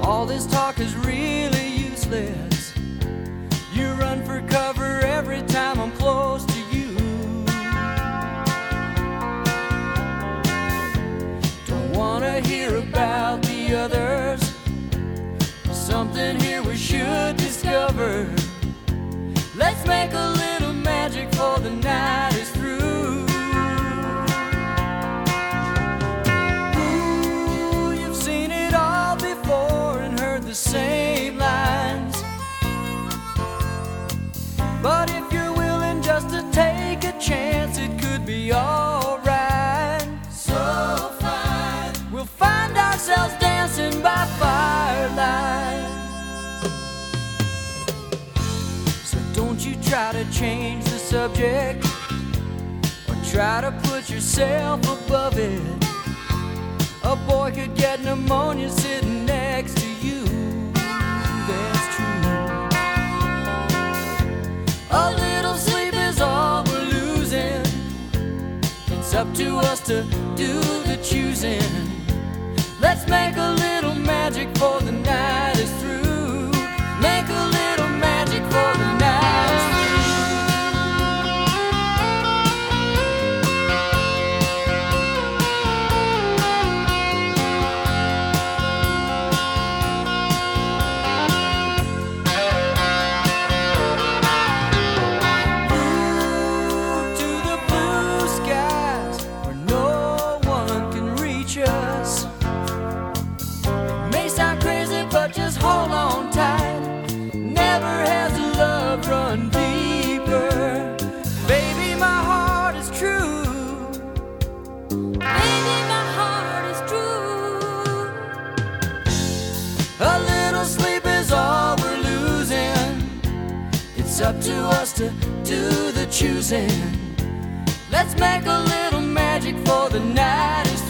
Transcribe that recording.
All this talk is really useless. You run for cover every time I'm close to you. Don't wanna hear about the others. Something here we should discover. Let's make a little magic for the night is through. Ooh, you've seen it all before and heard the same lines. But if you're willing just to take a chance, it could be alright. So fine, we'll find ourselves dancing by firelight. So don't you try to change the subject or try to put yourself above it. A boy could get pneumonia sitting next to you. That's true. A little sleep is all we're losing. It's up to us to do the choosing. Let's make a little magic for the night is through. Make a little magic for the night is through. But just hold on tight. Never has love run deeper. Baby, my heart is true. Baby, my heart is true. A little sleep is all we're losing. It's up to us to do the choosing. Let's make a little magic for the night is